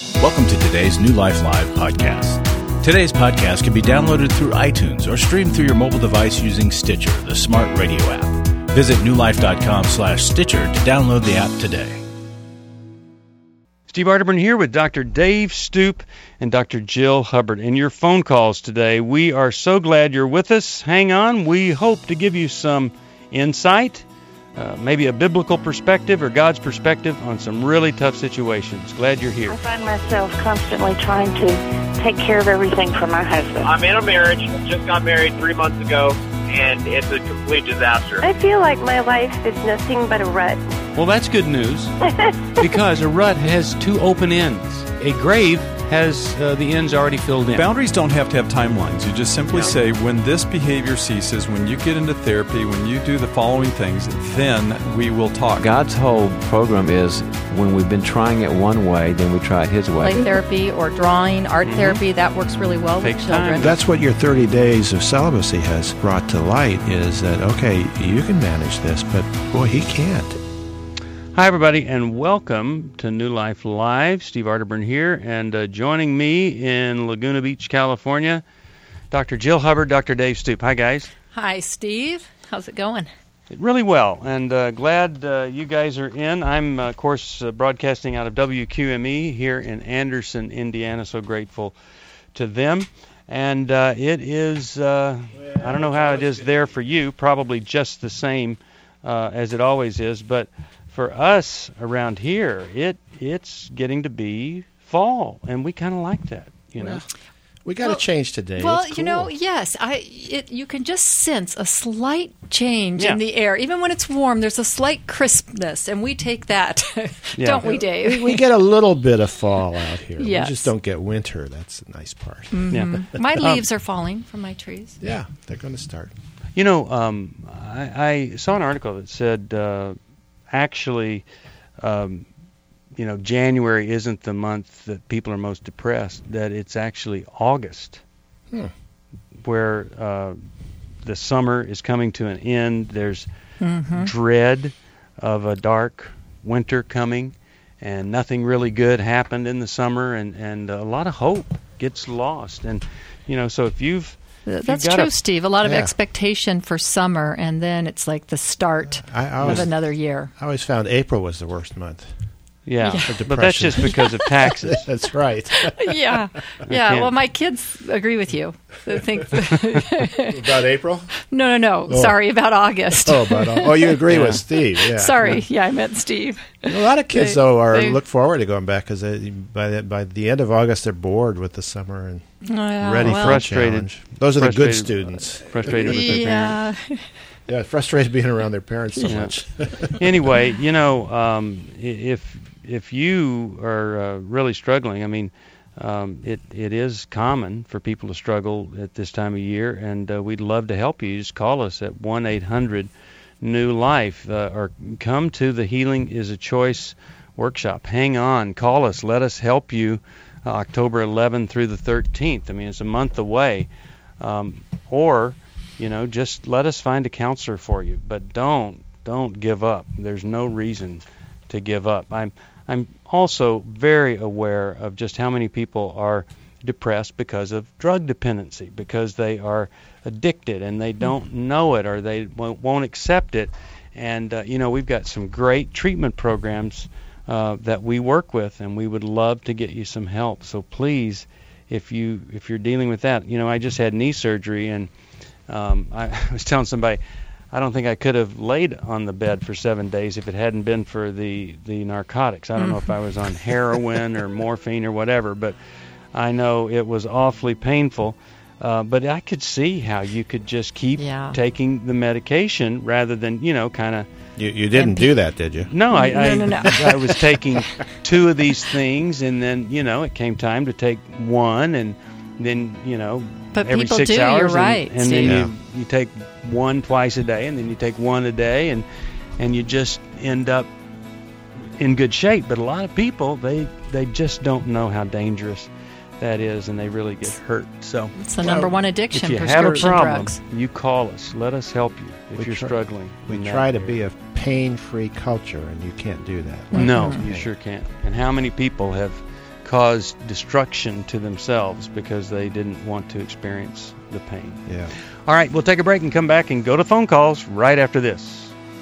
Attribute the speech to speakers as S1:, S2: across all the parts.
S1: Welcome to today's New Life Live podcast. Today's podcast can be downloaded through iTunes or streamed through your mobile device using Stitcher, the smart radio app. Visit newlife.com/Stitcher to download the app today.
S2: Steve Arterburn here with Dr. Dave Stoop and Dr. Jill Hubbard. And your phone calls today, we are so glad you're with us. Hang on. We hope to give you some insight, maybe a biblical perspective or God's perspective on some really tough situations. Glad you're here.
S3: I find myself constantly trying to take care of everything for my husband.
S4: I'm in a marriage. Just got married 3 months ago, and it's a complete disaster.
S5: I feel like my life is nothing but a rut.
S2: Well, that's good news, because a rut has two open ends. A grave has the ends already filled in.
S6: Boundaries don't have to have timelines. You just simply say, when this behavior ceases, when you get into therapy, when you do the following things, then we will talk.
S7: God's whole program is when we've been trying it one way, then we try it His way.
S8: Play therapy or drawing, art therapy, that works really well with children.
S2: Time.
S9: That's what your 30 days of celibacy has brought to light, is that, okay, you can manage this, but boy, he can't.
S2: Hi, everybody, and welcome to New Life Live. Steve Arterburn here, and joining me in Laguna Beach, California, Dr. Jill Hubbard, Dr. Dave Stoop. Hi, guys.
S8: Hi, Steve. How's it going?
S2: Really well, and glad you guys are in. I'm, of course, broadcasting out of WQME here in Anderson, Indiana, so grateful to them. And it is, I don't know how it is there for you, probably just the same as it always is, but for us around here, it's getting to be fall, and we kind of like that, you know.
S9: We got to change today.
S8: Well,
S9: it's cool.
S8: you know, yes, you can just sense a slight change in the air. Even when it's warm, there's a slight crispness, and we take that, don't we, Dave?
S9: We get a little bit of fall out here.
S8: Yes.
S9: We just don't get winter. That's the nice part.
S8: Mm-hmm.
S2: Yeah.
S8: My leaves are falling from my trees.
S9: Yeah, they're going to start.
S2: You know, I saw an article that said actually, January isn't the month that people are most depressed, that it's actually August, where the summer is coming to an end. There's dread of a dark winter coming, and nothing really good happened in the summer, and a lot of hope gets lost. And, so if you've...
S8: That's true, Steve. A lot of expectation for summer, and then it's like the start of another year.
S9: I always found April was the worst month.
S2: Yeah. But that's just because of taxes.
S9: That's right.
S8: Yeah. Well, my kids agree with you. They think
S9: About April?
S8: No. Oh. Sorry, about August.
S9: You agree with Steve. Yeah.
S8: Sorry. Yeah, I meant Steve.
S9: A lot of kids, look forward to going back, because by the end of August, they're bored with the summer and ready for a challenge. Those are the good students.
S2: Frustrated with their parents.
S9: Yeah, frustrated being around their parents so much.
S2: Anyway, if you are really struggling, I mean, it is common for people to struggle at this time of year, and we'd love to help you. Just call us at 1-800-NEW-LIFE or come to the Healing is a Choice workshop. Hang on. Call us. Let us help you October 11th through the 13th. I mean, it's a month away. Or, just let us find a counselor for you. But don't give up. There's no reason to give up. I'm also very aware of just how many people are depressed because of drug dependency, because they are addicted and they don't know it, or they won't accept it. And we've got some great treatment programs that we work with, and we would love to get you some help. So please, if you're dealing with that, I just had knee surgery, and I was telling somebody, I don't think I could have laid on the bed for 7 days if it hadn't been for the narcotics. I don't know if I was on heroin or morphine or whatever, but I know it was awfully painful. But I could see how you could just keep taking the medication rather than, kind of...
S9: You didn't do that, did you?
S2: No,
S8: No.
S2: I was taking 2 of these things, and then, it came time to take 1, and then,
S8: but
S2: every
S8: people
S2: 6
S8: do,
S2: hours.
S8: You're right,
S2: and then you take 1 twice a day, and then you take 1 a day, and you just end up in good shape. But a lot of people, they just don't know how dangerous that is, and they really get hurt. So
S8: it's the number one addiction.
S2: If you have a problem, you call us. Let us help you if you're struggling.
S9: We try to be a pain-free culture, and you can't do that.
S2: No, you sure can't. And how many people have caused destruction to themselves because they didn't want to experience the pain.
S9: Yeah.
S2: All right, we'll take a break and come back and go to phone calls right after this.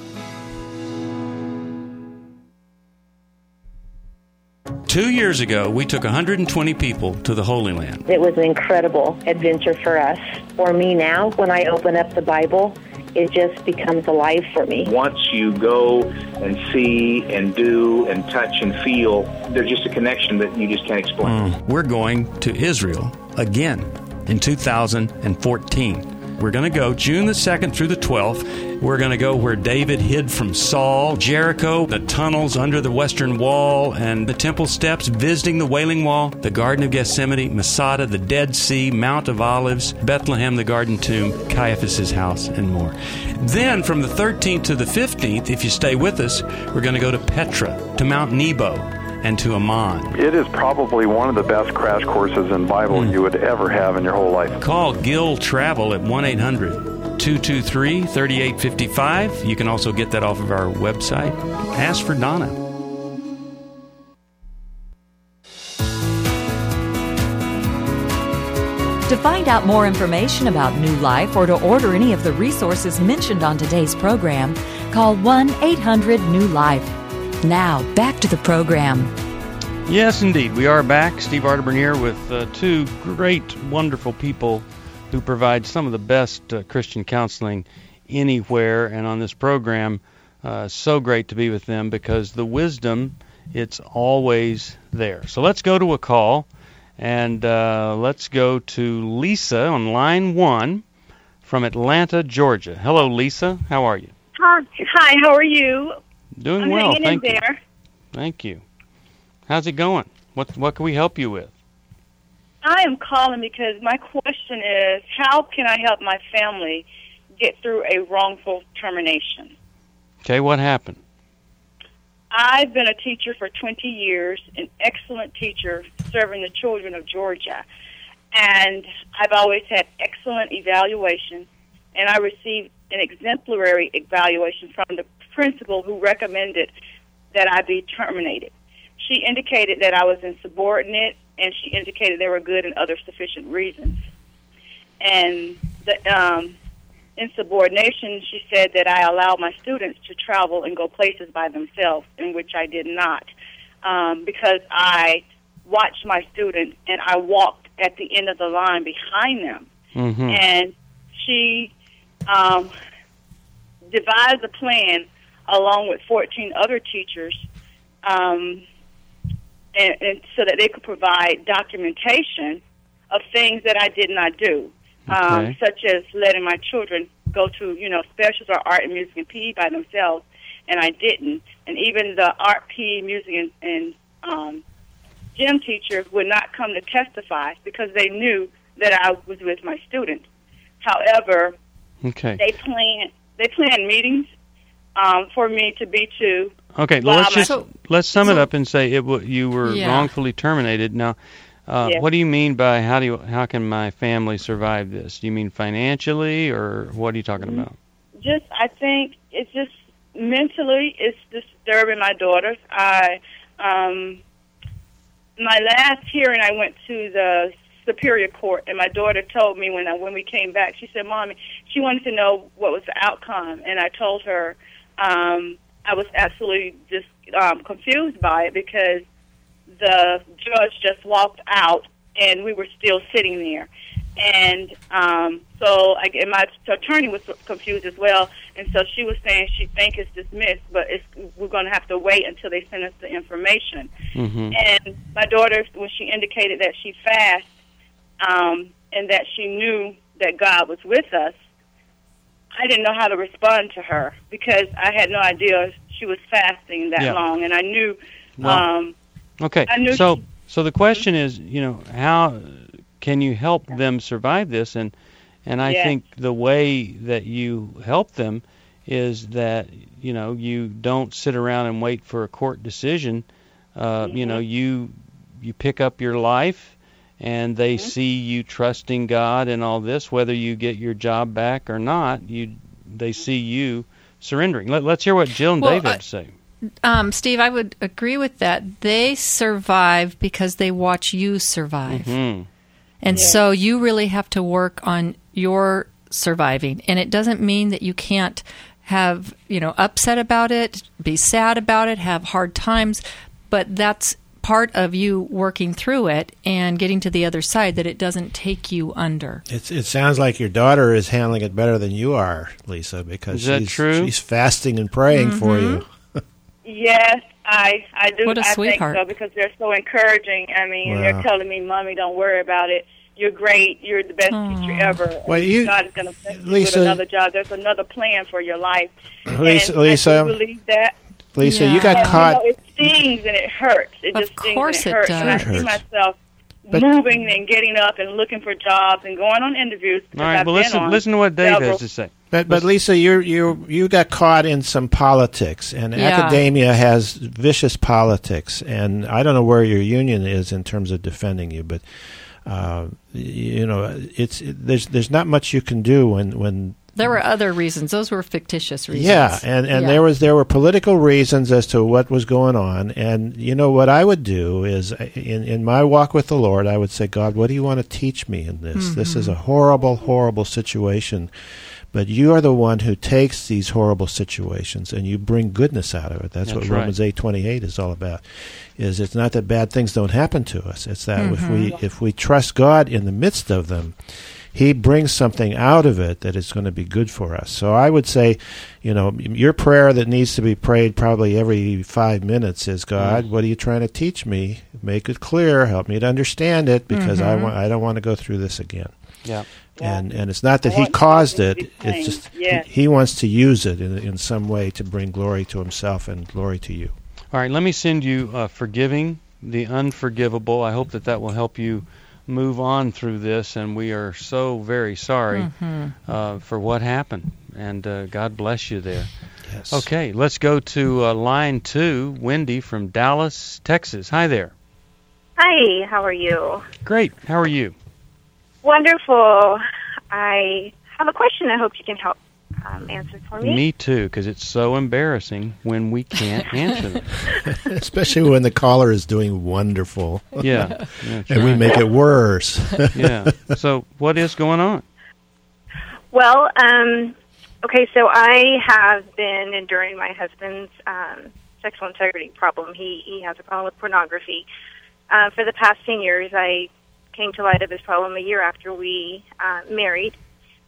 S2: Two years ago, we took 120 people to the Holy Land.
S3: It was an incredible adventure for us. For me now, when I open up the Bible, it just becomes alive for me.
S10: Once you go and see and do and touch and feel, there's just a connection that you just can't explain.
S2: We're going to Israel again in 2014. We're going to go June the 2nd through the 12th. We're going to go where David hid from Saul, Jericho, the tunnels under the Western Wall, and the temple steps, visiting the Wailing Wall, the Garden of Gethsemane, Masada, the Dead Sea, Mount of Olives, Bethlehem, the Garden Tomb, Caiaphas' house, and more. Then from the 13th to the 15th, if you stay with us, we're going to go to Petra, to Mount Nebo, and to Amman.
S11: It is probably one of the best crash courses in Bible you would ever have in your whole life.
S2: Call Gill Travel at 1-800-223-3855. You can also get that off of our website. Ask for Donna.
S12: To find out more information about New Life or to order any of the resources mentioned on today's program, call 1-800-NEW-LIFE. Now, back to the program.
S2: Yes, indeed. We are back. Steve Arterburn here with two great, wonderful people who provide some of the best Christian counseling anywhere. And on this program, so great to be with them because the wisdom, it's always there. So let's go to a call, and let's go to Lisa on line 1 from Atlanta, Georgia. Hello, Lisa. How are you?
S13: Hi, how are you?
S2: Doing well, thank you. Thank you. How's it going? What can we help you with?
S13: I am calling because my question is, how can I help my family get through a wrongful termination?
S2: Okay, what happened?
S13: I've been a teacher for 20 years, an excellent teacher serving the children of Georgia, and I've always had excellent evaluations, and I received an exemplary evaluation from the principal who recommended that I be terminated. She indicated that I was insubordinate, and she indicated there were good and other sufficient reasons. And the insubordination, she said that I allowed my students to travel and go places by themselves, in which I did not, because I watched my students and I walked at the end of the line behind them. Mm-hmm. And she devised a plan along with 14 other teachers, and so that they could provide documentation of things that I did not do, such as letting my children go to, specials or art and music and PE by themselves, and I didn't. And even the art, PE, music, and gym teacher would not come to testify because they knew that I was with my students. However, they planned meetings for me to be to.
S2: Okay, well, let's sum it up and say you were wrongfully terminated. Now, what do you mean by how can my family survive this? Do you mean financially, or what are you talking about?
S13: I think it's just mentally, it's disturbing my daughters. My last hearing, I went to the Superior Court, and my daughter told me when we came back, she said, "Mommy," she wanted to know what was the outcome, and I told her I was absolutely just confused by it because the judge just walked out, and we were still sitting there. And so my attorney was confused as well, and so she was saying she thinks it's dismissed, but we're going to have to wait until they send us the information. Mm-hmm. And my daughter, when she indicated that she fasts and that she knew that God was with us, I didn't know how to respond to her because I had no idea she was fasting that long, and I knew.
S2: Okay, so the question is, how can you help them survive this? And I think the way that you help them is that you don't sit around and wait for a court decision. You pick up your life, and they see you trusting God and all this. Whether you get your job back or not, they see you surrendering. Let's hear what Jill and David say.
S8: Steve, I would agree with that. They survive because they watch you survive. Mm-hmm. And so you really have to work on your surviving. And it doesn't mean that you can't have, upset about it, be sad about it, have hard times, but that's part of you working through it and getting to the other side, that it doesn't take you under.
S9: It sounds like your daughter is handling it better than you are, Lisa, because she's fasting and praying for you.
S13: Yes, I do.
S8: What a sweetheart.
S13: I think so, because they're so encouraging. I mean, they're telling me, Mommy, don't worry about it. You're great. You're the best teacher ever.
S9: Well,
S13: God is going to send you with another job. There's another plan for your life.
S9: Lisa,
S13: I believe that.
S9: Lisa, you got caught.
S13: It stings and it hurts. It just stings and it hurts. And I see myself moving and getting up and looking for jobs and going on interviews.
S2: All right, well, listen to what Dave has to say.
S9: But Lisa, you got caught in some politics, and academia has vicious politics, and I don't know where your union is in terms of defending you, but there's not much you can do when
S8: there were other reasons. Those were fictitious reasons.
S9: Yeah, and there were political reasons as to what was going on. And what I would do is, in my walk with the Lord, I would say, God, what do you want to teach me in this? Mm-hmm. This is a horrible, horrible situation. But you are the one who takes these horrible situations and you bring goodness out of it. That's what Romans 8:28 is all about. It's not that bad things don't happen to us. It's that if we trust God in the midst of them, He brings something out of it that is going to be good for us. So I would say, your prayer that needs to be prayed probably every 5 minutes is, God, what are you trying to teach me? Make it clear. Help me to understand it, because I don't want to go through this again.
S2: Yeah.
S9: And it's not that He caused it. It's just he wants to use it in some way to bring glory to Himself and glory to you.
S2: All right, let me send you Forgiving the Unforgivable. I hope that will help you move on through this, and we are so very sorry for what happened, and God bless you there.
S9: Yes.
S2: Okay, let's go to line 2, Wendy from Dallas, Texas. Hi there.
S5: Hi, how are you?
S2: Great, how are you?
S5: Wonderful. I have a question I hope you can help answer for me.
S2: Me too, because it's so embarrassing when we can't answer them.
S9: Especially when the caller is doing wonderful.
S2: Yeah.
S9: And we make it worse.
S2: Yeah. So what is going on?
S5: Well, okay, so I have been enduring my husband's sexual integrity problem. He has a problem with pornography. For the past 10 years, I came to light of his problem a year after we married.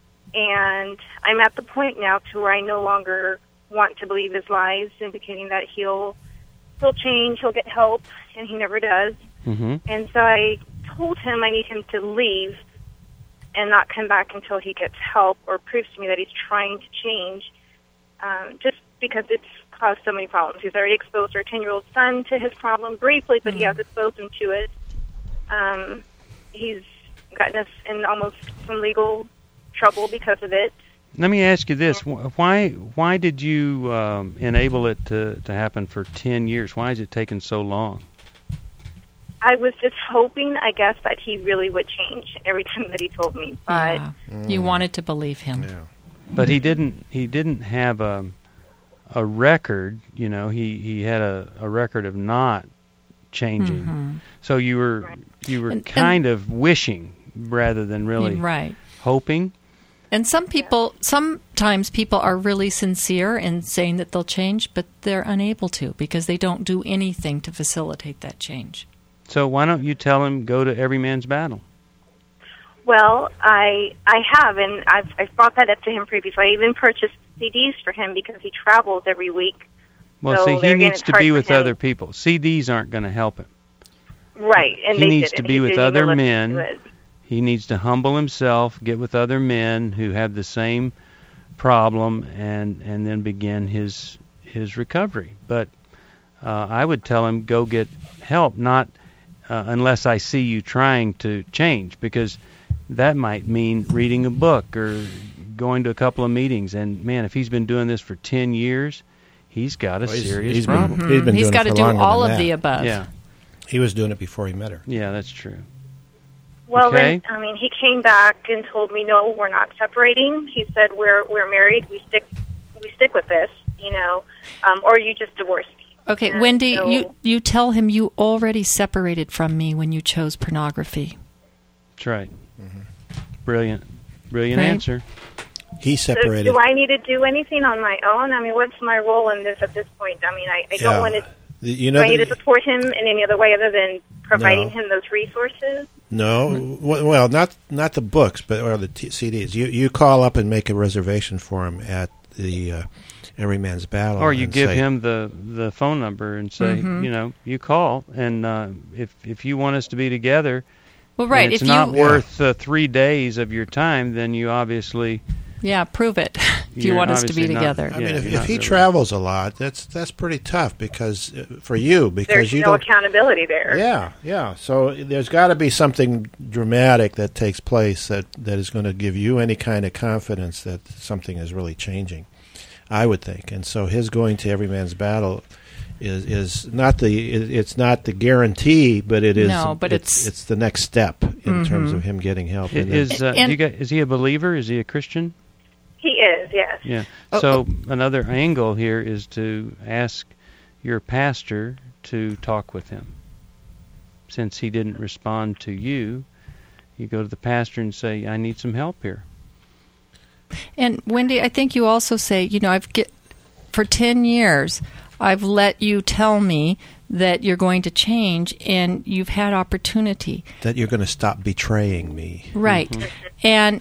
S5: And I'm at the point now to where I no longer want to believe his lies, indicating that he'll change, he'll get help, and he never does. Mm-hmm. And so I told him I need him to leave and not come back until he gets help or proves to me that he's trying to change, just because it's caused so many problems. He's already exposed our 10-year-old son to his problem briefly, but he has exposed him to it. He's gotten us in almost some legal trouble because of it.
S2: Let me ask you this. Why did you enable it to happen for 10 years? Why has it taken so long?
S5: I was just hoping, I guess, that he really would change every time that he told me. But
S8: you wanted to believe him.
S9: Yeah.
S2: But he didn't have a record, he had a record of not changing. Mm-hmm. So you were kind of wishing rather than really hoping.
S8: And sometimes people are really sincere in saying that they'll change, but they're unable to because they don't do anything to facilitate that change.
S2: So why don't you tell him, go to Every Man's Battle?
S5: Well, I have, and I've brought that up to him previously. I even purchased CDs for him because he travels every week.
S2: Well,
S5: so
S2: he needs to be with other people. CDs aren't going to help him.
S5: Right. And
S2: he needs to be with other men. He needs to humble himself, get with other men who have the same problem, and then begin his recovery. But I would tell him, go get help, not unless I see you trying to change, because that might mean reading a book or going to a couple of meetings. And, man, if he's been doing this for 10 years, he's got a serious problem.
S8: He's got to do all of the above.
S2: Yeah.
S9: He was doing it before he met her.
S2: Yeah, that's true.
S5: Well, then, he came back and told me, no, we're not separating. He said, we're married. We stick with this, or you just divorce me.
S8: Okay,
S5: And
S8: Wendy,
S5: so-
S8: you tell him you already separated from me when you chose pornography.
S2: That's right. Brilliant
S8: Right.
S2: answer.
S9: He
S5: So
S9: separated.
S5: do I need to do anything on my own? I mean, what's my role in this at this point? I mean, I
S9: Yeah.
S5: don't want to.
S9: You
S5: Do
S9: know,
S5: I need to support him in any other way other than providing
S9: No.
S5: him those resources?
S9: no, well, not the books, but or the CDs. You call up and make a reservation for him at the Every Man's Battle,
S2: Or you
S9: and
S2: give
S9: say,
S2: him the phone number and say, you call, and if you want us to be together,
S8: Well, right.
S2: and it's
S8: if
S2: not
S8: you,
S2: worth 3 days of your time, then you obviously
S8: yeah, prove it. If you
S2: You're
S8: want us to be
S2: obviously not-
S8: together.
S9: I mean, if
S2: not
S9: he
S2: really.
S9: travels a lot, that's pretty tough because for you because
S5: There's
S9: you
S5: no
S9: don't.
S5: accountability there.
S9: Yeah. So there's got to be something dramatic that takes place that is going to give you any kind of confidence that something is really changing, I would think. And so his going to Every Man's Battle is not it's not the guarantee, but it is.
S8: No, but it's
S9: the next step in terms of him getting help. And then-
S2: Is he a believer? Is he a Christian?
S5: He is, yes.
S2: Yeah. So another angle here is to ask your pastor to talk with him. Since he didn't respond to you, you go to the pastor and say, I need some help here.
S8: And Wendy, I think you also say, for 10 years, I've let you tell me that you're going to change, and you've had opportunity.
S9: that you're going to stop betraying me.
S8: Right. And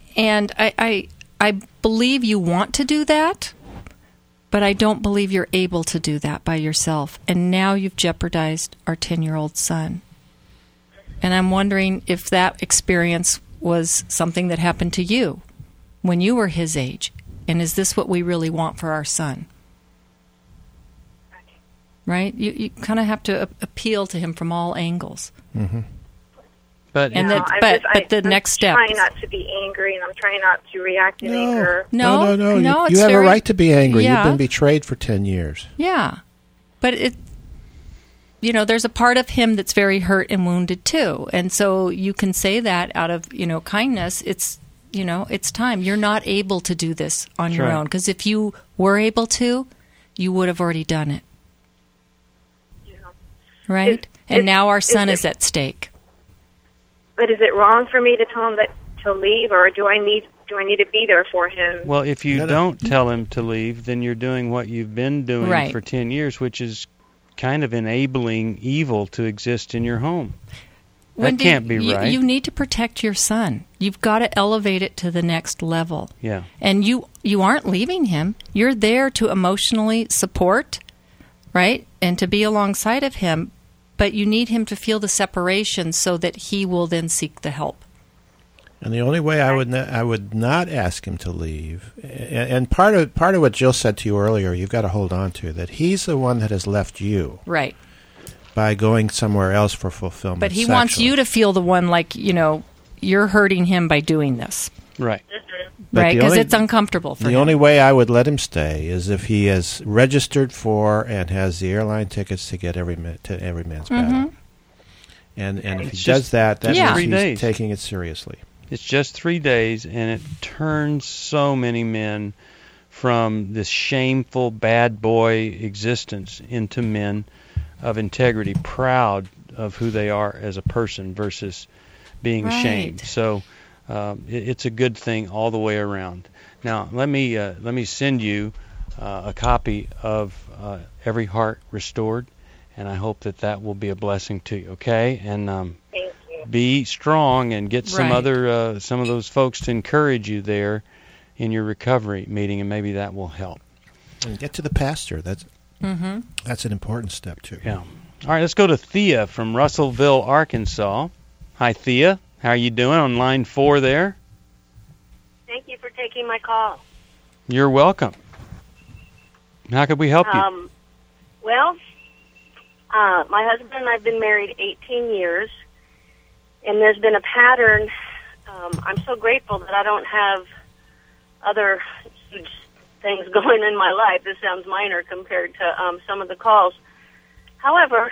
S8: I believe you want to do that, but I don't believe you're able to do that by yourself. And now you've jeopardized our 10-year-old son. And I'm wondering if that experience was something that happened to you when you were his age. And is this what we really want for our son? Right? You kind of have to appeal to him from all angles.
S9: Mm-hmm.
S2: But
S8: And
S5: No,
S8: but the next step.
S5: I'm trying not to be angry, and I'm trying not to react in anger.
S8: No.
S9: You
S8: It's
S9: have
S8: very,
S9: a right to be angry.
S8: Yeah.
S9: You've been betrayed for 10 years.
S8: Yeah. But there's a part of him that's very hurt and wounded too. And so you can say that out of, kindness. It's time. You're not able to do this on your own. Because if you were able to, you would have already done it.
S5: Yeah.
S8: Right? And now our son is at stake.
S5: But is it wrong for me to tell him that to leave, or do I need to be there for him?
S2: Well, if you don't tell him to leave, then you're doing what you've been doing
S8: Right.
S2: for 10 years, which is kind of enabling evil to exist in your home.
S8: Wendy,
S2: that can't be right.
S8: You need to protect your son. You've got to elevate it to the next level.
S2: Yeah.
S8: And you aren't leaving him. You're there to emotionally support, right? And to be alongside of him. But you need him to feel the separation so that he will then seek the help.
S9: And the only way I would not ask him to leave, and part of what Jill said to you earlier, you've got to hold on to, that he's the one that has left you.
S8: Right.
S9: By going somewhere else for fulfillment.
S8: But he wants you to feel the one like, you're hurting him by doing this.
S2: Right.
S9: But
S8: Right,
S9: the
S8: because
S9: only-
S8: it's uncomfortable for him.
S9: The only way I would let him stay is if he has registered for and has the airline tickets to get Every Man's Battle. And if he does that
S2: Yeah.
S9: means
S2: 3
S9: he's
S2: days.
S9: taking it seriously.
S2: It's just 3 days, and it turns so many men from this shameful bad boy existence into men of integrity, proud of who they are as a person versus being ashamed. So it's a good thing all the way around. Now let me send you a copy of Every Heart Restored, and I hope that will be a blessing to you. Okay, and
S5: Thank you.
S2: be strong and get some
S8: Right.
S2: other some of those folks to encourage you there in your recovery meeting, and maybe that will help.
S9: And get to the pastor. That's an important step too.
S2: Yeah. All right, let's go to Thea from Russellville, Arkansas. Hi, Thea. How are you doing on line 4 there?
S14: Thank you for taking my call.
S2: You're welcome. How could we help you?
S14: Well, my husband and I have been married 18 years, and there's been a pattern. I'm so grateful that I don't have other huge things going in my life. This sounds minor compared to some of the calls. However,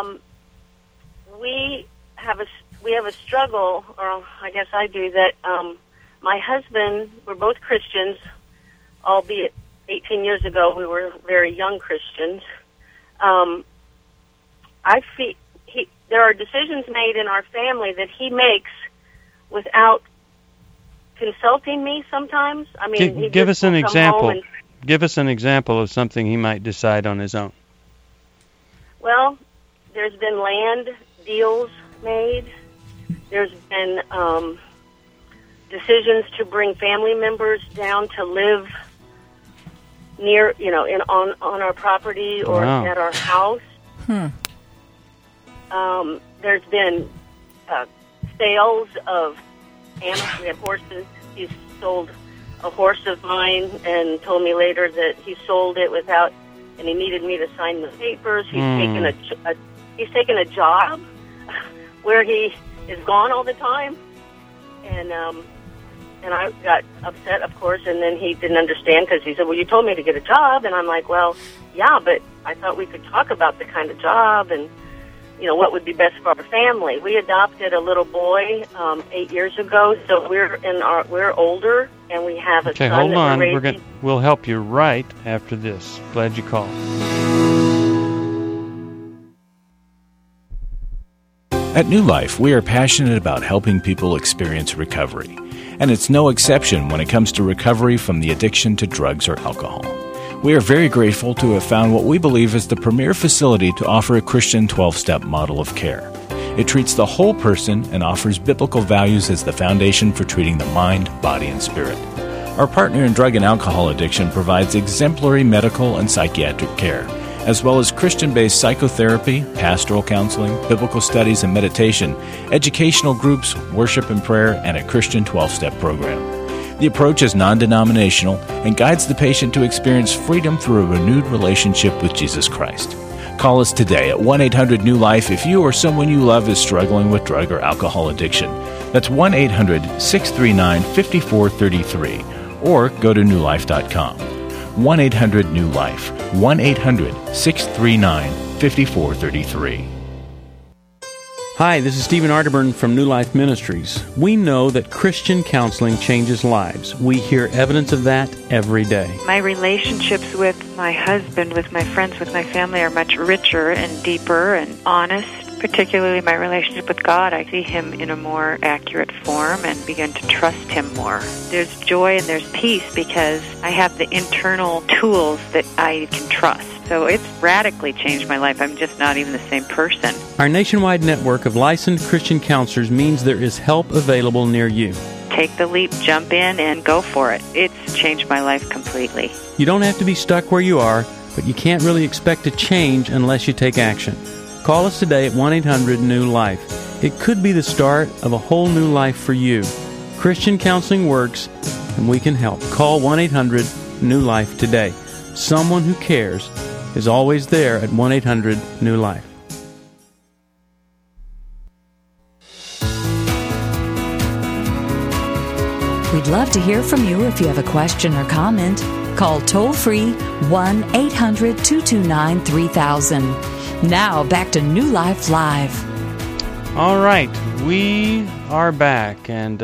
S14: we have a struggle, or I guess I do, that my husband, we're both Christians, albeit 18 years ago we were very young Christians. I feel there are decisions made in our family that he makes without consulting me sometimes. I mean,
S2: give us an example. Give us an example of something he might decide on his own.
S14: Well, there's been land deals made. There's been decisions to bring family members down to live near, on our property or at our house. There's been sales of animals. We have horses. He's sold a horse of mine and told me later that he sold it without, and he needed me to sign the papers. He's taken a job where he is gone all the time, and I got upset, of course, and then he didn't understand because he said, well, you told me to get a job, and I'm like, well, yeah, but I thought we could talk about the kind of job and, what would be best for our family. We adopted a little boy 8 years ago, so we're older, and we have a son.
S2: Hold on. We'll help you right after this. Glad you called.
S1: At New Life, we are passionate about helping people experience recovery, and it's no exception when it comes to recovery from the addiction to drugs or alcohol. We are very grateful to have found what we believe is the premier facility to offer a Christian 12-step model of care. It treats the whole person and offers biblical values as the foundation for treating the mind, body, and spirit. Our partner in drug and alcohol addiction provides exemplary medical and psychiatric care, as well as Christian-based psychotherapy, pastoral counseling, biblical studies and meditation, educational groups, worship and prayer, and a Christian 12-step program. The approach is non-denominational and guides the patient to experience freedom through a renewed relationship with Jesus Christ. Call us today at 1-800-NEW-LIFE if you or someone you love is struggling with drug or alcohol addiction. That's 1-800-639-5433, or go to newlife.com. 1-800-NEW-LIFE, 1-800-639-5433.
S2: Hi, this is Stephen Arterburn from New Life Ministries. We know that Christian counseling changes lives. We hear evidence of that every day.
S15: My relationships with my husband, with my friends, with my family are much richer and deeper and honest. Particularly my relationship with God, I see Him in a more accurate form and begin to trust Him more. There's joy and there's peace because I have the internal tools that I can trust. So it's radically changed my life. I'm just not even the same person.
S2: Our nationwide network of licensed Christian counselors means there is help available near you.
S15: Take the leap, jump in, and go for it. It's changed my life completely.
S2: You don't have to be stuck where you are, but you can't really expect to change unless you take action. Call us today at 1-800-NEW-LIFE. It could be the start of a whole new life for you. Christian counseling works, and we can help. Call 1-800-NEW-LIFE today. Someone who cares is always there at 1-800-NEW-LIFE.
S12: We'd love to hear from you if you have a question or comment. Call toll-free 1-800-229-3000. Now, back to New Life Live.
S2: All right, we are back, and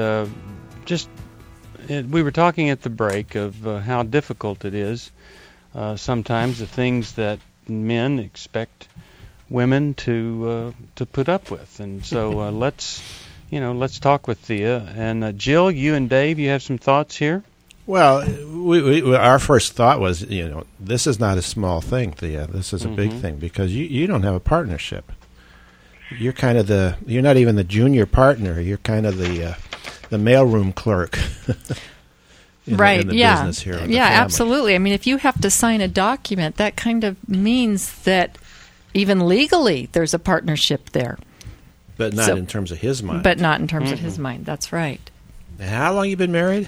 S2: we were talking at the break of how difficult it is sometimes the things that men expect women to put up with, and so let's talk with Thea and Jill. You and Dave, you have some thoughts here.
S9: Well, our first thought was, this is not a small thing, Thea. This is a big thing because you don't have a partnership. You're kind of you're not even the junior partner. You're kind of the mailroom clerk.
S8: Right.
S9: In the
S8: yeah.
S9: business here.
S8: Yeah, absolutely. I mean, if you have to sign a document, that kind of means that even legally there's a partnership there.
S9: But not in terms of his mind.
S8: But not in terms of his mind. That's right.
S9: How long you been married?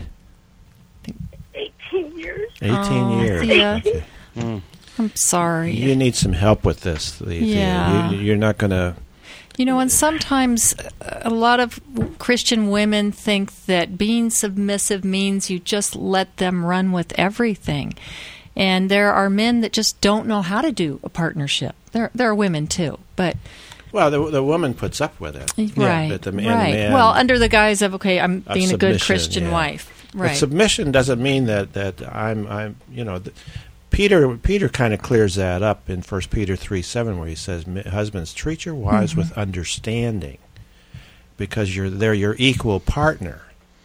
S14: 18 years.
S9: 18 years.
S8: Thea.
S9: Okay.
S8: I'm sorry.
S9: You need some help with this, Thea.
S8: Yeah.
S9: You're not going to...
S8: And sometimes a lot of Christian women think that being submissive means you just let them run with everything. And there are men that just don't know how to do a partnership. There are women too, but...
S9: Well, the woman puts up with it.
S8: Right,
S9: But the
S8: right.
S9: man
S8: Well, under the guise of, I'm being a good Christian wife. Right.
S9: But submission doesn't mean that I'm Peter kind of clears that up in 1 Peter 3:7, where he says, "Husbands, treat your wives with understanding, because they're your equal partner."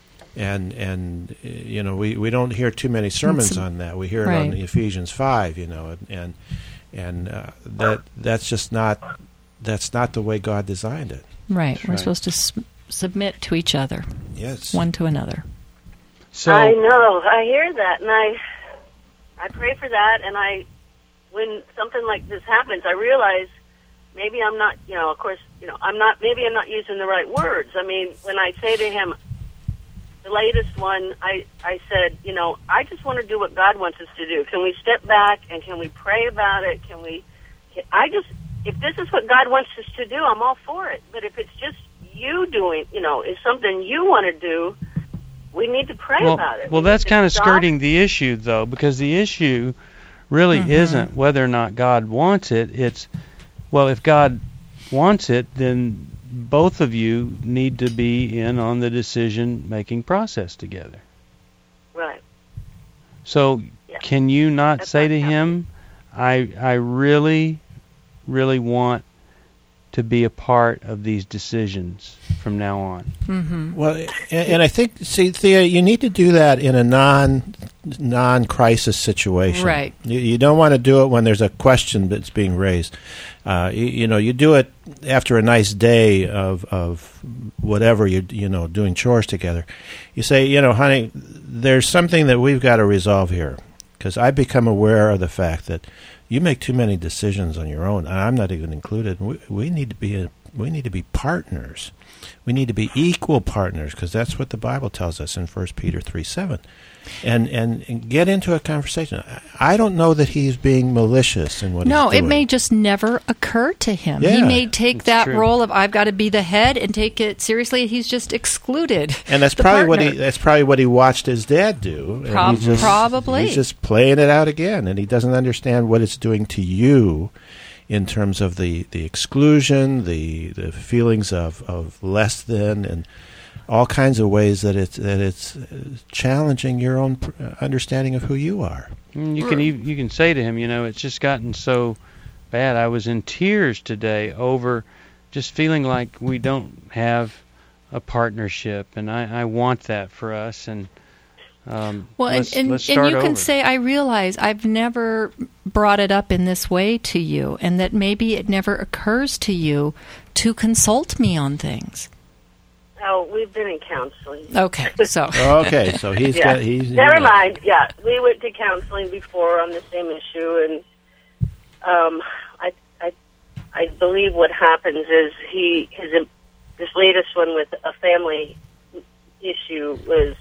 S9: And you know, we don't hear too many sermons on that. We hear it on Ephesians 5, you know, and that's just not the way God designed it.
S8: Right. We're supposed to submit to each other.
S9: Yes.
S8: One to another.
S14: So I know. I hear that, and I pray for that. And when something like this happens, I realize maybe I'm not. You know, of course, you know, maybe I'm not using the right words. I mean, when I say to him, the latest one, I said, you know, I just want to do what God wants us to do. Can we step back and can we pray about it? If this is what God wants us to do, I'm all for it. But if it's just you doing, you know, it's something you want to do, we need to pray about it.
S2: Well, that's kind of skirting the issue, though, because the issue really isn't whether or not God wants it. It's, well, if God wants it, then both of you need to be in on the decision-making process together.
S14: Right.
S2: So can you not say to him, I really, really want to be a part of these decisions from now on?
S8: Mm-hmm.
S9: Well, and I think, see, Thea, you need to do that in a non-crisis situation.
S8: Right.
S9: You don't want to do it when there's a question that's being raised. You know, you do it after a nice day of whatever you know, doing chores together. You say, you know, honey, there's something that we've got to resolve here, because I've become aware of the fact that you make too many decisions on your own, and I'm not even included. We need to be partners. We need to be equal partners, because that's what the Bible tells us in 1 Peter 3:7. And get into a conversation. I don't know that he's being malicious in what he's doing.
S8: No, it may just never occur to him.
S9: Yeah,
S8: he may take that role of I've got to be the head and take it seriously. He's just excluded.
S9: And that's probably what he watched his dad do.
S8: Probably.
S9: He's just playing it out again, and he doesn't understand what it's doing to you in terms of the exclusion, the feelings of less than, and all kinds of ways that it's challenging your own understanding of who you are.
S2: You can say to him, you know, it's just gotten so bad. I was in tears today over just feeling like we don't have a partnership, and I want that for us. And let's start
S8: you
S2: over.
S8: can say, I realize I've never brought it up in this way to you, and that maybe it never occurs to you to consult me on things.
S14: Oh, we've been in counseling.
S8: Okay, so
S9: he's
S14: never mind. Yeah, we went to counseling before on the same issue, and I believe what happens is this latest one with a family issue was,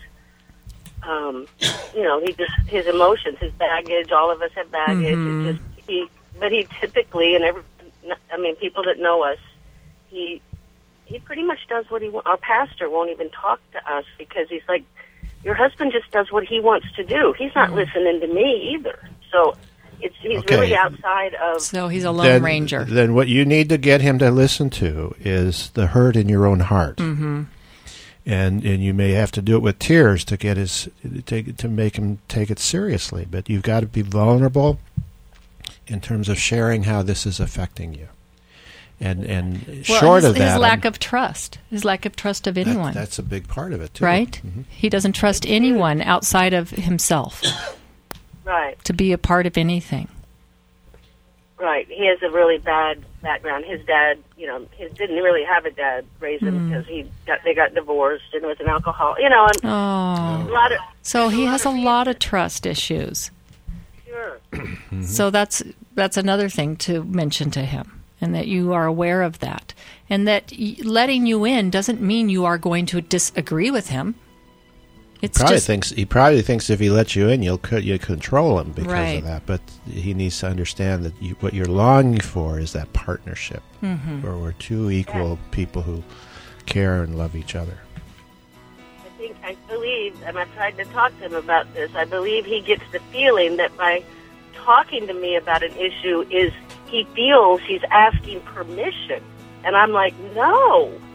S14: you know, his emotions, his baggage. All of us have baggage. It's just but he typically, and people that know us, he pretty much does what he wants. Our pastor won't even talk to us because he's like, your husband just does what he wants to do. He's not listening to me either. So he's really outside of...
S8: So he's a lone ranger.
S9: Then what you need to get him to listen to is the hurt in your own heart.
S8: Mm-hmm.
S9: And you may have to do it with tears to get to make him take it seriously. But you've got to be vulnerable in terms of sharing how this is affecting you. And short of that,
S8: his lack of trust of anyone.
S9: That's a big part of it too,
S8: right?
S9: Mm-hmm.
S8: He doesn't trust anyone outside of himself,
S14: right?
S8: To be a part of anything.
S14: Right. He has a really bad background. His dad, you know, didn't really have a dad raise him because they got divorced and was an alcoholic. You know, and
S8: so he has a lot of trust issues.
S14: Sure.
S9: Mm-hmm.
S8: So that's another thing to mention to him. And that you are aware of that. And that letting you in doesn't mean you are going to disagree with him. He
S9: probably thinks if he lets you in, you control him because of that. But he needs to understand that what you're longing for is that partnership, where we're two equal people who care and love each other.
S14: I believe, and I've tried to talk to him about this, I believe he gets the feeling that by talking to me about an issue he feels he's asking permission. And I'm like, no.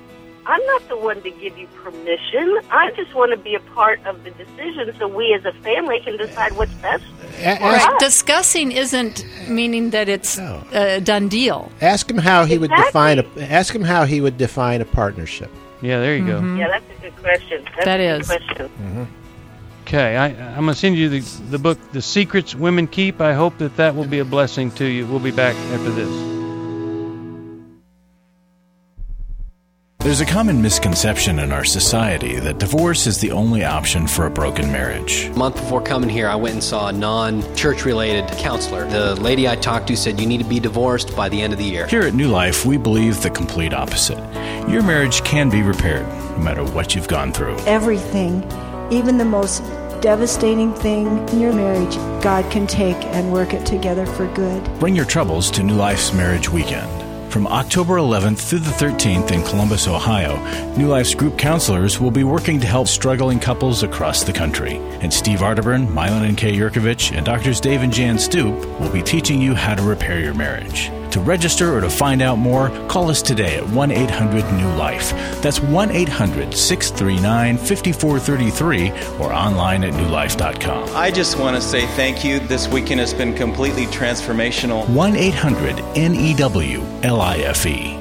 S14: I'm not the one to give you permission. I just want to be a part of the decision so we as a family can decide what's best for us.
S8: Discussing isn't meaning that it's a done deal.
S9: Ask him how he would define a partnership.
S2: Yeah, there you go.
S14: Yeah, that's a good question. That's a good question.
S2: Okay, I'm going to send you the book, The Secrets Women Keep. I hope that will be a blessing to you. We'll be back after this.
S1: There's a common misconception in our society that divorce is the only option for a broken marriage.
S16: A month before coming here, I went and saw a non-church related counselor. The lady I talked to said you need to be divorced by the end of the year.
S1: Here at New Life, we believe the complete opposite. Your marriage can be repaired, no matter what you've gone through.
S17: Everything, even the most devastating thing in your marriage, God can take and work it together for good.
S1: Bring your troubles to New Life's Marriage Weekend. From October 11th through the 13th in Columbus, Ohio, New Life's group counselors will be working to help struggling couples across the country. And Steve Arterburn, Mylon and Kay Yurkovich, and Drs. Dave and Jan Stoop will be teaching you how to repair your marriage. To register or to find out more, call us today at 1-800-NEW-LIFE. That's 1-800-639-5433 or online at newlife.com.
S18: I just want to say thank you. This weekend has been completely transformational.
S1: 1-800-NEWLIFE.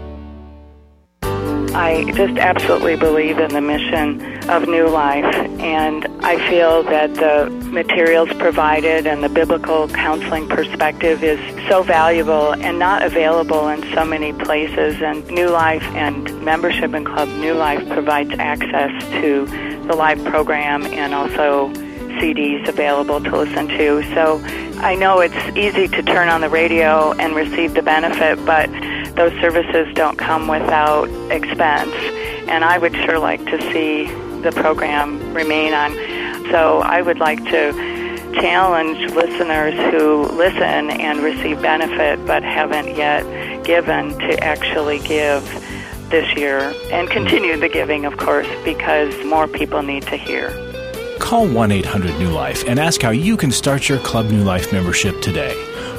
S19: I just absolutely believe in the mission of New Life, and I feel that the materials provided and the biblical counseling perspective is so valuable and not available in so many places. And New Life and membership in Club New Life provides access to the live program and also CDs available to listen to. So I know it's easy to turn on the radio and receive the benefit, but those services don't come without expense, and I would sure like to see the program remain on. So I would like to challenge listeners who listen and receive benefit but haven't yet given to actually give this year and continue the giving, of course, because more people need to hear.
S1: Call 1-800-NEW-LIFE and ask how you can start your Club New Life membership today.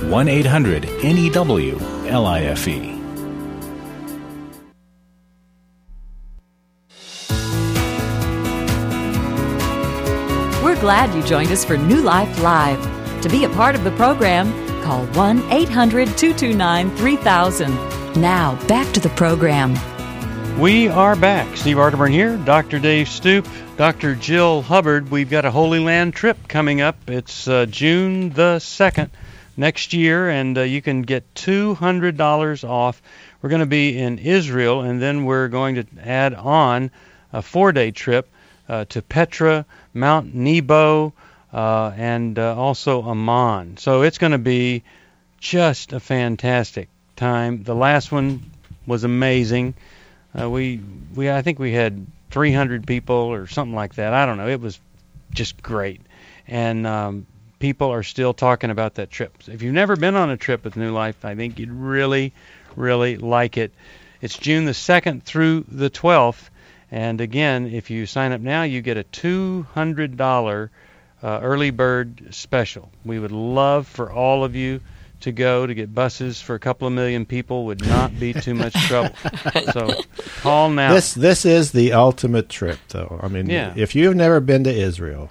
S1: 1-800-NEWLIFE.
S12: We're glad you joined us for New Life Live. To be a part of the program, call 1-800-229-3000. Now, back to the program.
S2: We are back. Steve Arterburn here, Dr. Dave Stoop, Dr. Jill Hubbard. We've got a Holy Land trip coming up. It's June the 2nd next year, and you can get $200 off. We're going to be in Israel, and then we're going to add on a 4-day trip to Petra, Mount Nebo, and also Amman. So it's going to be just a fantastic time. The last one was amazing. I think we had 300 people or something like that. I don't know. It was just great. And people are still talking about that trip. So if you've never been on a trip with New Life, I think you'd really, really like it. It's June the 2nd through the 12th. And again, if you sign up now, you get a $200 early bird special. We would love for all of you to go. To get buses for a couple of million people would not be too much trouble. So call now.
S9: This is the ultimate trip, though. I mean, if you've never been to Israel,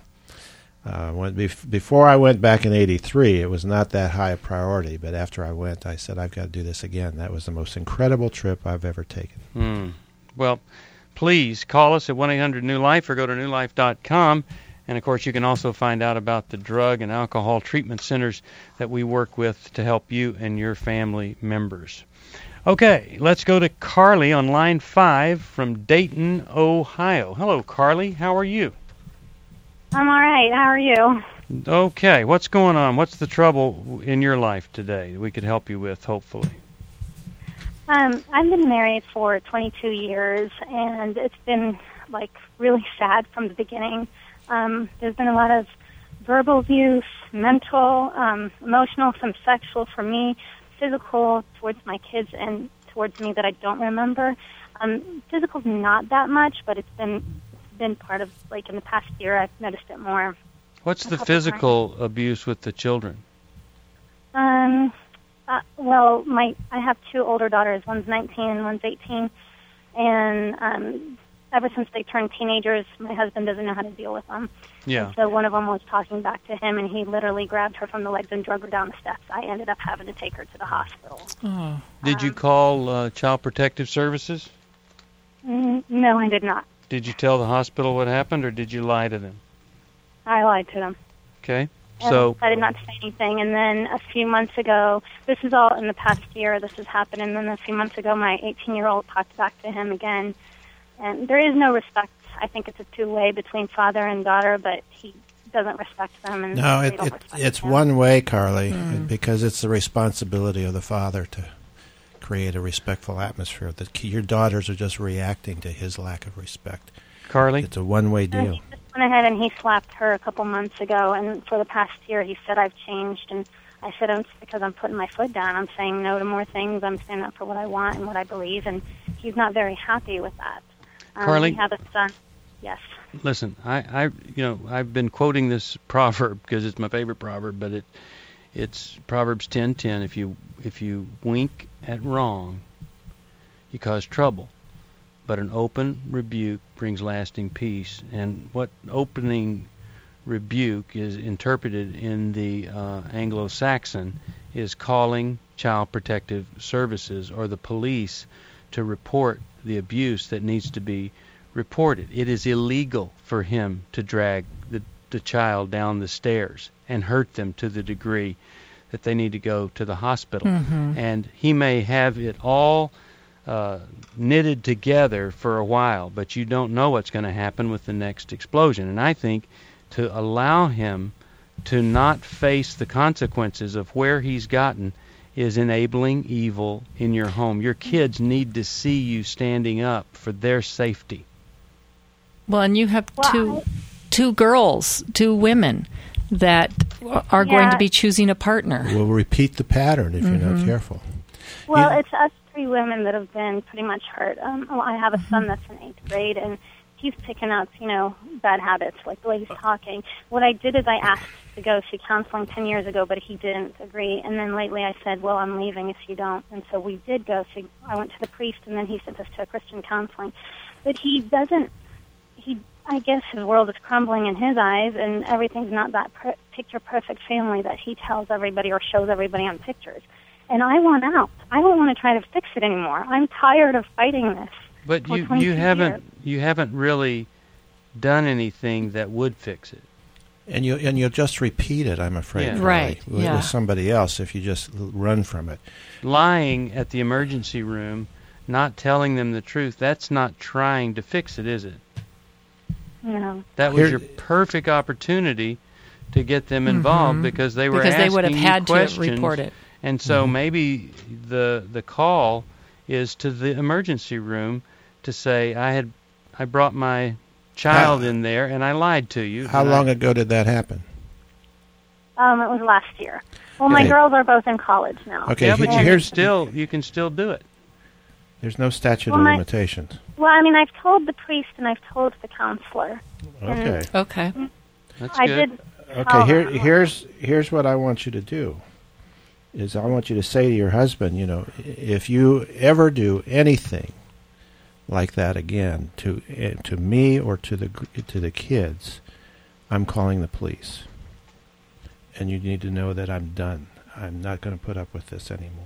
S9: before I went back in '83, it was not that high a priority. But after I went, I said, I've got to do this again. That was the most incredible trip I've ever taken.
S2: Well, please call us at 1-800-NEW-LIFE or go to newlife.com. And, of course, you can also find out about the drug and alcohol treatment centers that we work with to help you and your family members. Okay, let's go to Carly on line 5 from Dayton, Ohio. Hello, Carly. How are you?
S20: I'm all right. How are you?
S2: Okay. What's going on? What's the trouble in your life today that we could help you with, hopefully?
S20: I've been married for 22 years, and it's been, really sad from the beginning. There's been a lot of verbal abuse, mental, emotional, some sexual for me, physical towards my kids and towards me that I don't remember. Physical's not that much, but it's been part of, in the past year, I've noticed it more.
S2: What's the physical abuse with the children?
S20: I have 2 older daughters. One's 19 and one's 18. And ever since they turned teenagers, my husband doesn't know how to deal with them.
S2: Yeah.
S20: And so one of them was talking back to him, and he literally grabbed her from the legs and drug her down the steps. I ended up having to take her to the hospital.
S8: Oh.
S2: Did you call Child Protective Services?
S20: No, I did not.
S2: Did you tell the hospital what happened, or did you lie to them?
S20: I lied to them.
S2: Okay.
S20: And
S2: So
S20: I did not say anything. And then a few months ago, this is all in the past year, this has happened, and then a few months ago, my 18-year-old talked back to him again. And there is no respect. I think it's a two-way between father and daughter, but he doesn't respect them. And
S9: No,
S20: they don't respect
S9: it's
S20: him.
S9: one way, Carly, because it's the responsibility of the father to create a respectful atmosphere. Your daughters are just reacting to his lack of respect.
S2: Carly?
S9: It's a one-way
S20: And
S9: deal.
S20: he just went ahead and he slapped her a couple months ago, and for the past year he said, I've changed. And I said, it's because I'm putting my foot down. I'm saying no to more things. I'm standing up for what I want and what I believe, and he's not very happy with that.
S2: Carly?
S20: We have a son. Yes.
S2: listen, I've been quoting this proverb because it's my favorite proverb, but it's Proverbs 10:10. If you wink at wrong, you cause trouble, but an open rebuke brings lasting peace. And what opening rebuke is interpreted in the Anglo-Saxon is calling Child Protective Services or the police to report the abuse that needs to be reported. It is illegal for him to drag the child down the stairs and hurt them to the degree that they need to go to the hospital.
S8: Mm-hmm.
S2: And he may have it all knitted together for a while, but you don't know what's going to happen with the next explosion. And I think to allow him to not face the consequences of where he's gotten is enabling evil in your home. Your kids need to see you standing up for their safety.
S8: Well, and you have two girls, two women that are going to be choosing a partner.
S9: We'll repeat the pattern if you're not careful.
S20: Well, it's us three women that have been pretty much hurt. I have a son that's in 8th grade, and he's picking up, bad habits, like the way he's talking. What I did is I asked to go see counseling 10 years ago, but he didn't agree. And then lately I said, well, I'm leaving if you don't. And so we did go see, I went to the priest, and then he sent us to a Christian counseling. But he doesn't, I guess his world is crumbling in his eyes, and everything's not that picture-perfect family that he tells everybody or shows everybody on pictures. And I want out. I don't want to try to fix it anymore. I'm tired of fighting this.
S2: But you haven't really done anything that would fix it.
S9: And you'll just repeat it, I'm afraid,
S2: Yeah.
S8: Right,
S9: with somebody else if you just run from it.
S2: Lying at the emergency room, not telling them the truth, that's not trying to fix it, is it?
S20: No.
S2: That was your perfect opportunity to get them involved because they were asking
S8: they would have had
S2: you questions.
S8: to report it.
S2: And so maybe the call is to the emergency room to say, I brought my child in there and I lied to you.
S9: How long ago did that happen?
S20: It was last year. Well, my girls are both in college now.
S9: Okay,
S2: yeah, but you can still do it.
S9: There's no statute of limitations.
S20: Well, I mean, I've told the priest and I've told the counselor.
S9: Okay.
S8: Okay.
S2: That's
S20: I
S2: good.
S20: did.
S9: Okay, here's what I want you to do. Is I want you to say to your husband, if you ever do anything like that again to me or to the kids, I'm calling the police. And you need to know that I'm done. I'm not going to put up with this anymore.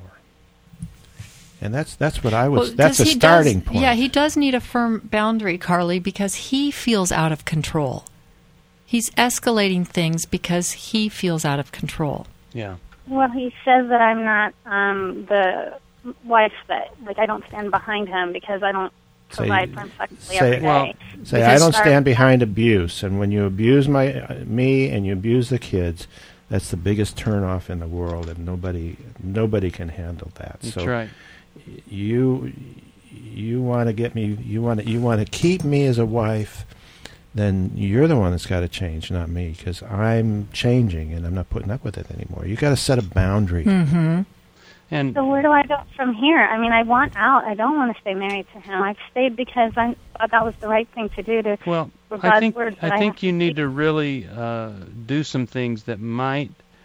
S9: And that's what I was. That's a starting point.
S8: Yeah, he does need a firm boundary, Carly, because he feels out of control. He's escalating things because he feels out of control.
S2: Yeah.
S20: Well, he says that I'm not the wife that, I don't stand behind him because I don't provide for him sexually every day.
S9: Say I don't stand behind abuse, and when you abuse me and you abuse the kids, that's the biggest turnoff in the world, and nobody can handle that.
S2: That's right.
S9: You want to get me, you want to keep me as a wife, then you're the one that's got to change, not me, because I'm changing and I'm not putting up with it anymore. You got to set a boundary.
S8: Mm-hmm.
S2: And
S20: so where do I go from here? I mean, I want out. I don't want to stay married to him. I've stayed because I thought that was the right thing to do.
S2: I think you need to really do some things that might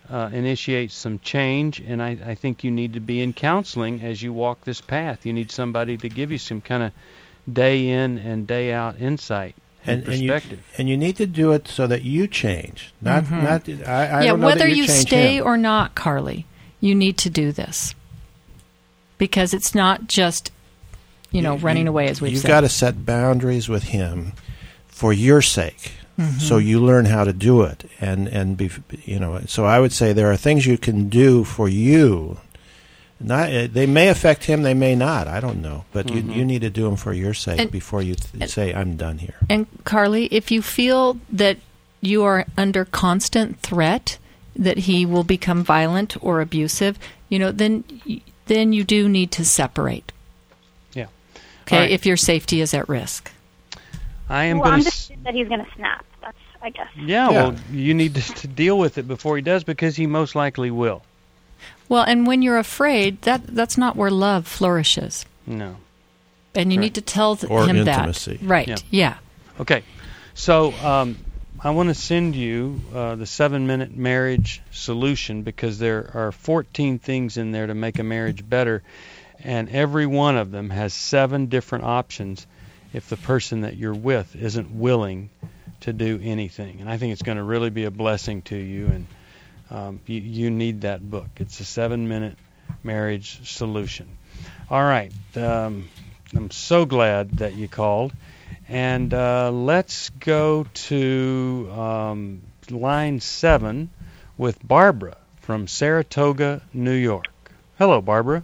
S2: initiate some change, and I think you need to be in counseling as you walk this path. You need somebody to give you some kind of day in and day out insight and perspective.
S9: And you need to do it so that you change. I don't know
S8: whether
S9: that
S8: you
S9: change
S8: stay
S9: him.
S8: or not, Carly, you need to do this. Because it's not just, running away, as we've said.
S9: You've got to set boundaries with him for your sake. So you learn how to do it, and be, So I would say there are things you can do for you. They may affect him, they may not. I don't know, but you need to do them for your sake before you say I'm done here.
S8: And Carly, if you feel that you are under constant threat that he will become violent or abusive, then you do need to separate.
S2: Yeah.
S8: Okay.
S2: Right.
S8: If your safety is at risk.
S20: I'm just that he's going to snap. That's, I guess.
S2: Yeah, well, you need to deal with it before he does, because he most likely will.
S8: Well, and when you're afraid, that's not where love flourishes.
S2: No.
S8: And you need to tell him
S9: intimacy.
S8: that. Right, yeah.
S2: Okay, so I want to send you the 7-minute marriage solution, because there are 14 things in there to make a marriage better, and every one of them has 7 different options if the person that you're with isn't willing to do anything. And I think it's going to really be a blessing to you, and you need that book. It's a 7-minute marriage solution. All right. I'm so glad that you called. And let's go to line 7 with Barbara from Saratoga, New York. Hello, Barbara.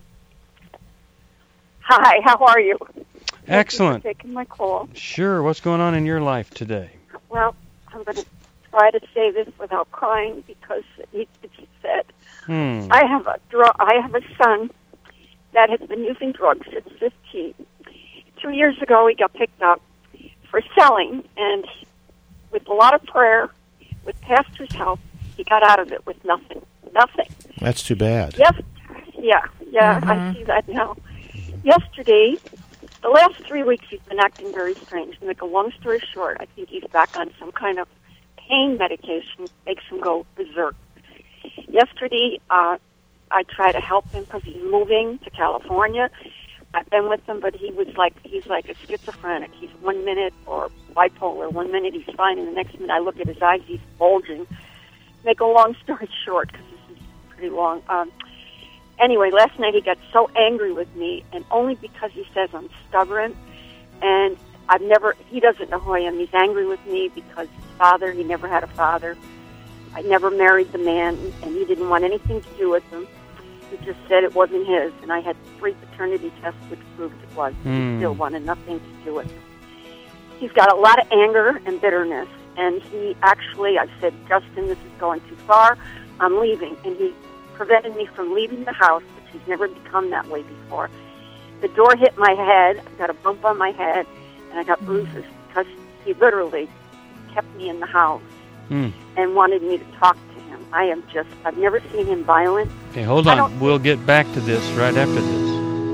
S21: Hi, how are you?
S2: Excellent.
S21: Thank you for taking my call.
S2: Sure. What's going on in your life today?
S21: Well, I'm going to try to say this without crying because it needs to be said. I have a son that has been using drugs since 15. 2 years ago, he got picked up for selling, and with a lot of prayer, with pastor's help, he got out of it with nothing. Nothing.
S9: That's too bad.
S21: Yes. Yeah, I see that now. Yesterday, the last 3 weeks, he's been acting very strange. To make a long story short, I think he's back on some kind of pain medication, makes him go berserk. Yesterday, I tried to help him because he's moving to California. I've been with him, but he's like a schizophrenic. He's 1 minute, or bipolar. 1 minute he's fine, and the next minute I look at his eyes, he's bulging. Make a long story short, because this is pretty long. Anyway, last night he got so angry with me, and only because he says I'm stubborn, and he doesn't know who I am. He's angry with me because his father, he never had a father. I never married the man, and he didn't want anything to do with him. He just said it wasn't his, and I had 3 paternity tests which proved it was. He still wanted nothing to do with it. He's got a lot of anger and bitterness, and he actually, I said, Justin, this is going too far. I'm leaving, and he prevented me from leaving the house, which he's never become that way before. The door hit my head. I got a bump on my head, and I got bruises because he literally kept me in the house and wanted me to talk to him. I've never seen him violent.
S2: Okay, hold on. We'll get back to this right after this.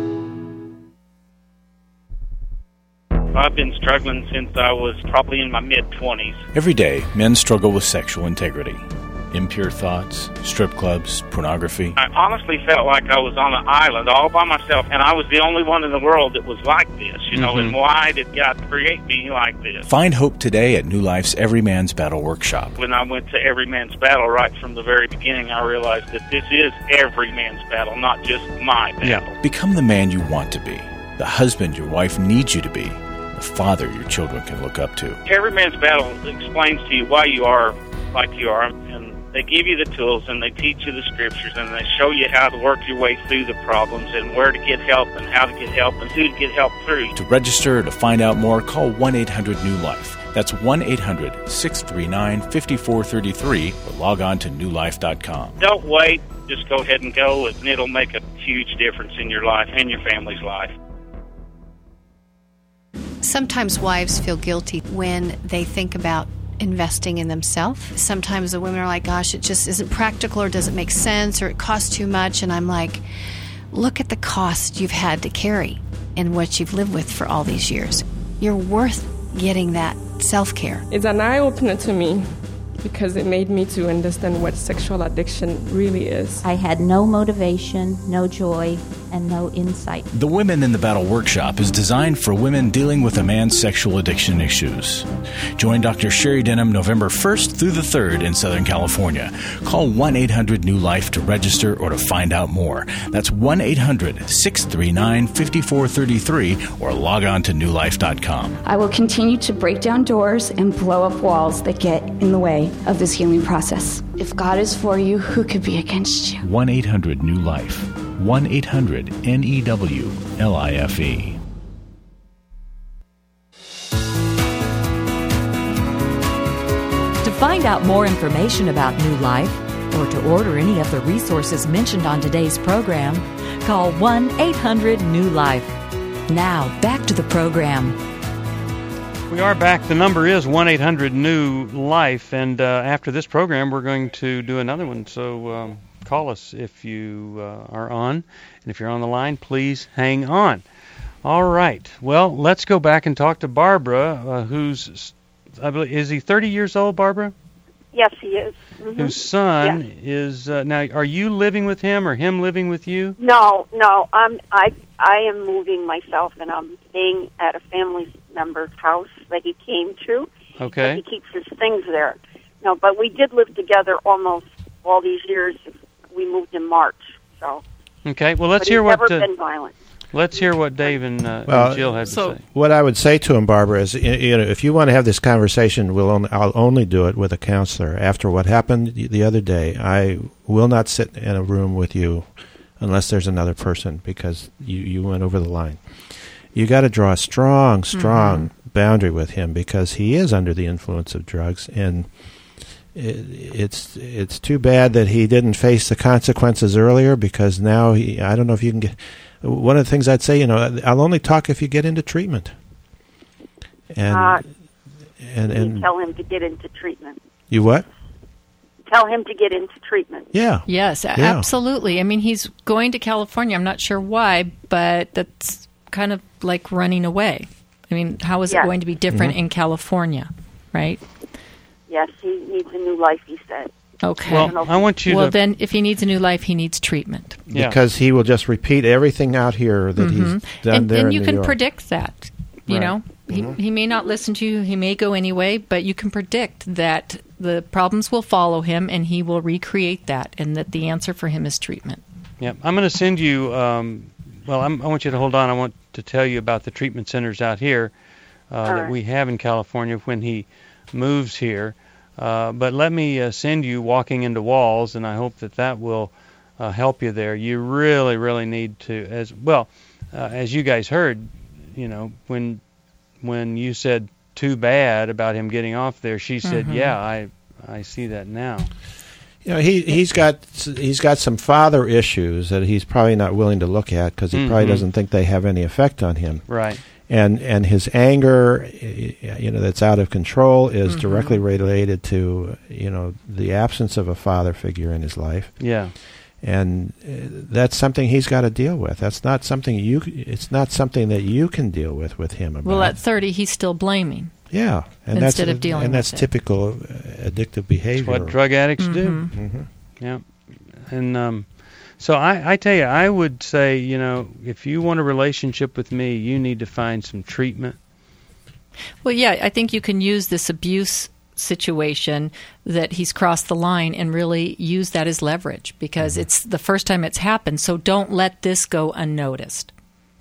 S22: I've been struggling since I was probably in my mid-20s.
S1: Every day, men struggle with sexual integrity. Impure thoughts, strip clubs, pornography.
S22: I honestly felt like I was on an island all by myself, and I was the only one in the world that was like this, and why did God create me like this?
S1: Find hope today at New Life's Every Man's Battle Workshop.
S22: When I went to Every Man's Battle right from the very beginning, I realized that this is every man's battle, not just my battle.
S1: Yeah. Become the man you want to be, the husband your wife needs you to be, the father your children can look up to.
S22: Every Man's Battle explains to you why you are like you are, and they give you the tools, and they teach you the scriptures, and they show you how to work your way through the problems, and where to get help, and how to get help, and who to get help through.
S1: To register or to find out more, call 1-800-NEW-LIFE. That's 1-800-639-5433, or log on to newlife.com.
S22: Don't wait. Just go ahead and go, and it'll make a huge difference in your life and your family's life.
S23: Sometimes wives feel guilty when they think about investing in themselves. Sometimes the women are like, gosh, it just isn't practical, or doesn't make sense, or it costs too much. And I'm like, look at the cost you've had to carry and what you've lived with for all these years. You're worth getting that self-care.
S24: It's an eye-opener to me.
S4: because it made me to understand what sexual addiction really is.
S6: I had no motivation, no joy, and no insight.
S1: The Women in the Battle workshop is designed for women dealing with a man's sexual addiction issues. Join Dr. Sherry Denham November 1st through the 3rd in Southern California. Call 1-800-NEW-LIFE to register or to find out more. That's 1-800-639-5433 or log on to newlife.com.
S7: I will continue to break down doors and blow up walls that get in the way of this healing process. If God is for you, who could be against you?
S1: 1-800-NEW-LIFE. 1-800-NEWLIFE.
S12: To find out more information about New Life or to order any of the resources mentioned on today's program, call 1-800-NEW-LIFE. Now, back to the program.
S2: We are back. The number is 1-800-NEW-LIFE, and after this program, we're going to do another one. So call us if you are on, and if you're on the line, please hang on. All right. Well, let's go back and talk to Barbara, who's, I believe, is he 30 years old, Barbara?
S21: Yes, he is. Mm-hmm.
S2: Whose son is now? Are you living with him or him living with you?
S21: No. I am moving myself, and I'm staying at a family member's house that he came to.
S2: Okay.
S21: He keeps his things there. No, but we did live together almost all these years. We moved in March, so.
S2: Okay. Well, let's
S21: but
S2: hear
S21: he's
S2: what.
S21: Never been violent.
S2: Let's hear what Dave and Jill had to say.
S9: What I would say to him, Barbara, is if you want to have this conversation, I'll only do it with a counselor. After what happened the other day, I will not sit in a room with you unless there's another person, because you went over the line. You got to draw a strong boundary with him, because he is under the influence of drugs, and it's too bad that he didn't face the consequences earlier, because now I don't know if you can get. One of the things I'd say, I'll only talk if you get into treatment. And
S21: you tell him to get into treatment.
S9: You what?
S21: Tell him to get into treatment.
S9: Yeah.
S8: Yes, absolutely. I mean, he's going to California. I'm not sure why, but that's kind of like running away. I mean, how is it going to be different in California, right?
S21: Yes, he needs a new life, he said.
S8: Okay.
S2: Well, I want you to...
S8: Well, then, if he needs a new life, he needs treatment.
S9: Because he will just repeat everything out here that he's done there
S8: and you
S9: in
S8: can
S9: New York.
S8: predict that. You know, he may not listen to you. He may go anyway, but you can predict that the problems will follow him, and he will recreate that, and that the answer for him is treatment.
S2: Yeah, I'm going to send you. I want you to hold on. I want to tell you about the treatment centers out here that we have in California when he moves here. But let me send you Walking into Walls, and I hope that will help you there. You really, really need to, as you guys heard, when you said too bad about him getting off there, she said, "Yeah, I see that now."
S9: He's got some father issues that he's probably not willing to look at, because he probably doesn't think they have any effect on him.
S2: Right.
S9: And his anger, that's out of control, is directly related to the absence of a father figure in his life.
S2: Yeah.
S9: And that's something he's got to deal with. That's not something it's not something that you can deal with him about.
S8: Well, at 30, he's still blaming.
S9: Yeah, and
S8: instead of dealing with it.
S9: And that's typical addictive behavior.
S2: That's what drug addicts do. Yeah. And so I tell you, I would say, if you want a relationship with me, you need to find some treatment.
S8: Well, yeah, I think you can use this abuse situation that he's crossed the line and really use that as leverage, because it's the first time it's happened. So don't let this go unnoticed,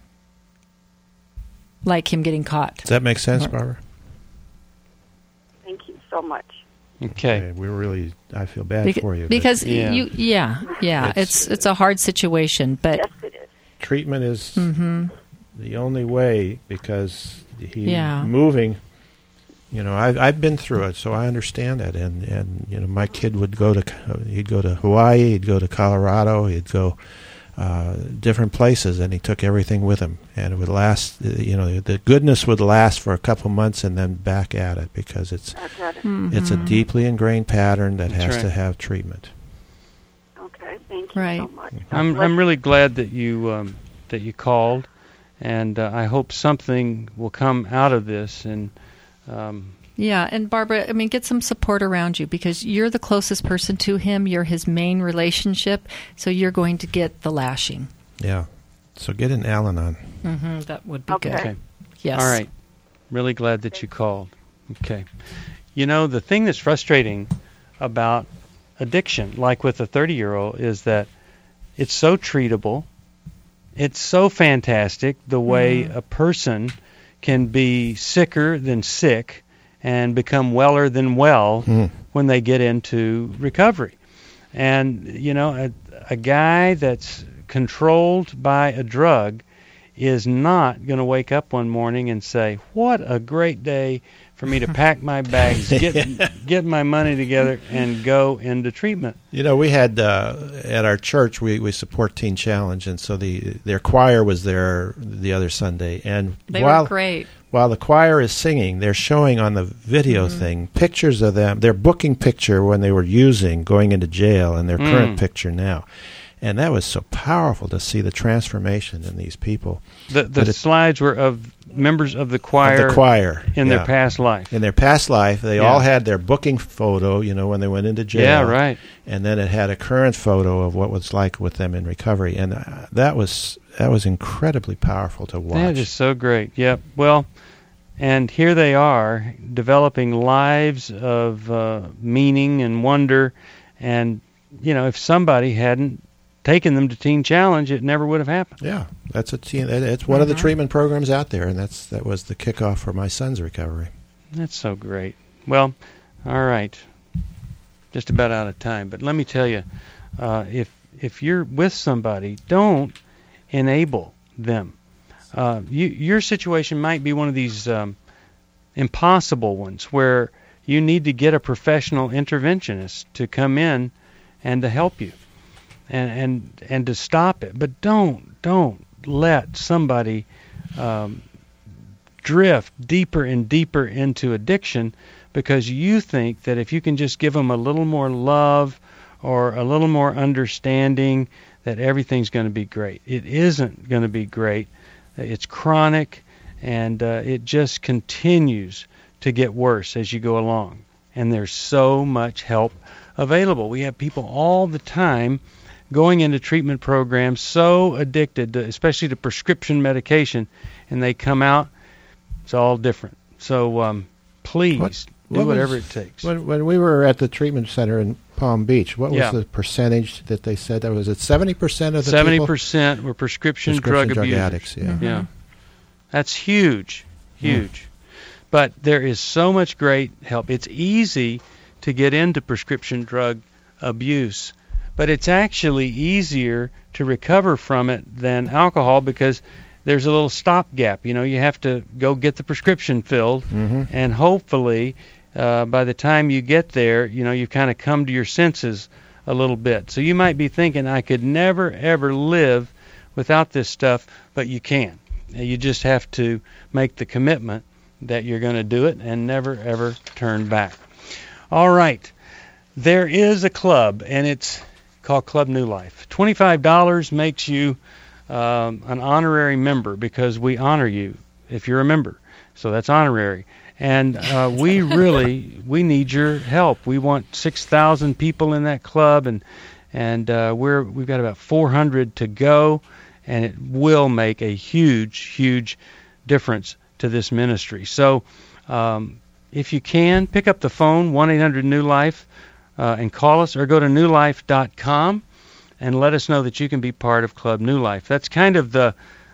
S8: like him getting caught.
S9: Does that make sense, Barbara?
S21: Thank you so much.
S2: Okay.
S9: I feel bad for you.
S8: Because it's a hard situation, but
S21: yes, it is.
S9: Treatment is the only way, because he's moving. I've been through it, so I understand it. And my kid would he'd go to Hawaii, he'd go to Colorado, he'd go different places, and he took everything with him. And it would last, the goodness would last for a couple months, and then back at it, because it's a deeply ingrained pattern that has to have treatment.
S21: Okay, thank you so much.
S2: I'm really glad that you called, and I hope something will come out of this. And
S8: Yeah, and Barbara, I mean, get some support around you because you're the closest person to him. You're his main relationship, so you're going to get the lashing.
S9: Yeah. So get an Al-Anon.
S8: Mm-hmm, that would be good.
S2: Okay.
S8: Yes.
S2: All right. Really glad that you called. Okay. You know, the thing that's frustrating about addiction, like with a 30-year-old, is that it's so treatable. It's so fantastic the way a person can be sicker than sick and become weller than well when they get into recovery. And, you know, a guy that's controlled by a drug is not going to wake up one morning and say, what a great day for me to pack my bags, get my money together, and go into treatment.
S9: You know, we had at our church, we support Teen Challenge, and so their choir was there the other Sunday. And
S8: they were great.
S9: While the choir is singing, they're showing on the video thing pictures of them, their booking picture when they were going into jail, and their current picture now. And that was so powerful to see the transformation in these people.
S2: The slides were of members of the choir, in their past life.
S9: In their past life, they all had their booking photo, you know, when they went into jail.
S2: Yeah, right.
S9: And then it had a current photo of what it was like with them in recovery. And that was incredibly powerful to watch.
S2: That is so great. Yep. Well, and here they are developing lives of meaning and wonder. And, you know, if somebody hadn't taken them to Teen Challenge, it never would have happened.
S9: Yeah, it's one of the treatment programs out there, and that was the kickoff for my son's recovery.
S2: That's so great. Well, all right, just about out of time, but let me tell you, if you're with somebody, don't enable them. Your situation might be one of these impossible ones where you need to get a professional interventionist to come in and to help you. And to stop it, but don't let somebody drift deeper and deeper into addiction because you think that if you can just give them a little more love or a little more understanding, that everything's going to be great. It isn't going to be great. It's chronic, and it just continues to get worse as you go along. And there's so much help available. We have people all the time going into treatment programs so addicted, especially to prescription medication, and they come out, it's all different. So please do whatever it takes.
S9: When we were at the treatment center in Palm Beach, what was the percentage that they said? Was it 70% of the
S2: 70% were prescription drug abusers.
S9: Addicts, yeah.
S2: That's huge. But there is so much great help. It's easy to get into prescription drug abuse, but it's actually easier to recover from it than alcohol because there's a little stopgap. You know, you have to go get the prescription filled, and hopefully by the time you get there, you know, you've kind of come to your senses a little bit. So you might be thinking, I could never, ever live without this stuff, but you can. You just have to make the commitment that you're going to do it and never, ever turn back. All right. There is a club, and it's called Club New Life. $25 makes you an honorary member because we honor you if you're a member. So that's honorary. And we need your help. We want 6,000 people in that club, and we've got about 400 to go, and it will make a huge, huge difference to this ministry. So if you can, pick up the phone, 1-800-NEW-LIFE, and call us, or go to newlife.com and let us know that you can be part of Club New Life. That's kind of the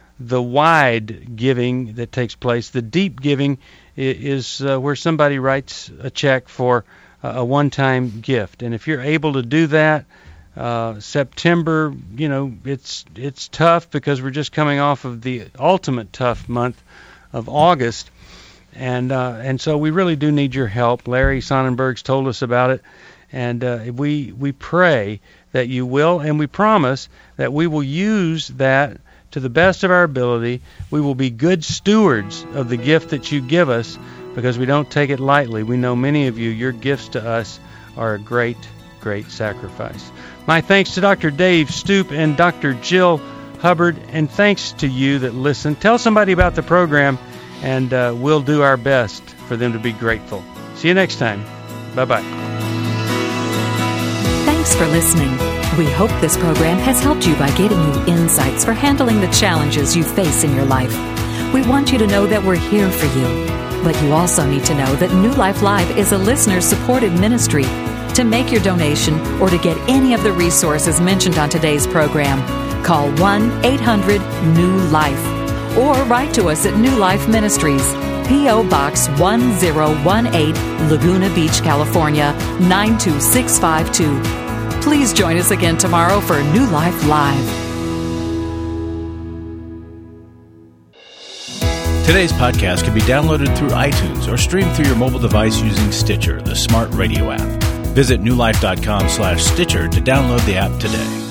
S2: wide giving that takes place. The deep giving is where somebody writes a check for a one-time gift. And if you're able to do that, September, you know, it's tough because we're just coming off of the ultimate tough month of August. And so we really do need your help. Larry Sonnenberg's told us about it. And we pray that you will, and we promise that we will use that to the best of our ability. We will be good stewards of the gift that you give us because we don't take it lightly. We know many of you, your gifts to us are a great, great sacrifice. My thanks to Dr. Dave Stoop and Dr. Jill Hubbard, and thanks to you that listen. Tell somebody about the program, and we'll do our best for them to be grateful. See you next time. Bye-bye.
S12: Thanks for listening. We hope this program has helped you by giving you insights for handling the challenges you face in your life. We want you to know that we're here for you. But you also need to know that New Life Live is a listener-supported ministry. To make your donation or to get any of the resources mentioned on today's program, call 1-800-NEW-LIFE or write to us at New Life Ministries, P.O. Box 1018, Laguna Beach, California, 92652. Please join us again tomorrow for New Life Live.
S1: Today's podcast can be downloaded through iTunes or streamed through your mobile device using Stitcher, the smart radio app. Visit newlife.com/Stitcher to download the app today.